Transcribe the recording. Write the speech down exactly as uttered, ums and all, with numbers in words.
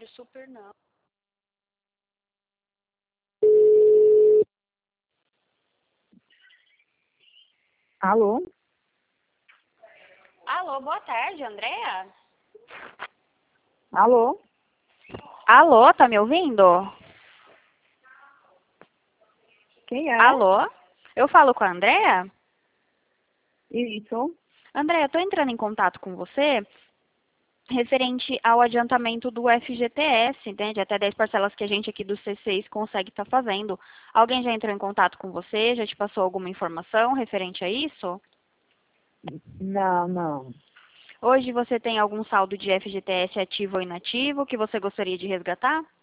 super não. Alô? Alô, boa tarde, Andréa? Alô? Alô, tá me ouvindo? Quem é? Alô? Eu falo com a Andréa? Isso. Andréa, eu tô entrando em contato com você referente ao adiantamento do F G T S, né, de até dez parcelas que a gente aqui do C seis consegue estar fazendo. Alguém já entrou em contato com você? Já te passou alguma informação referente a isso? Não, não. Hoje você tem algum saldo de F G T S ativo ou inativo que você gostaria de resgatar?